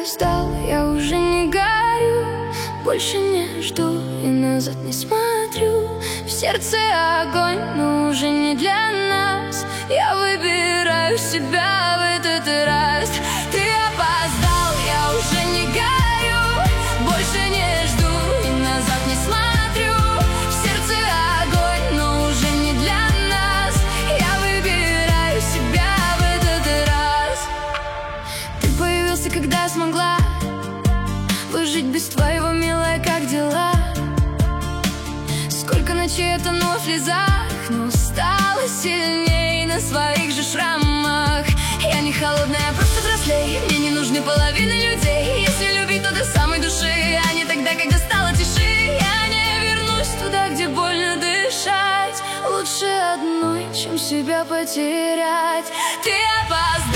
опоздал, я уже не горю. Больше не жду и назад не смотрю. В сердце огонь, но уже не для нас. Я выбираю себя в этот раз. Ты опоздал, я уже не горю. Больше не жду и назад не смотрю. В сердце огонь, но уже не для нас. Я выбираю себя в этот раз. Ты появился, когда смогла выжить без твоего, милая, как дела? Сколько ночей я тонула в слезах, но стала сильней на своих же шрамах. Я не холодная, просто взрослей. Мне не нужны половины людей. Если любить, то до самой души, а не тогда, когда стало тиши. Я не вернусь туда, где больно дышать. Лучше одной, чем себя потерять. Ты опоздал.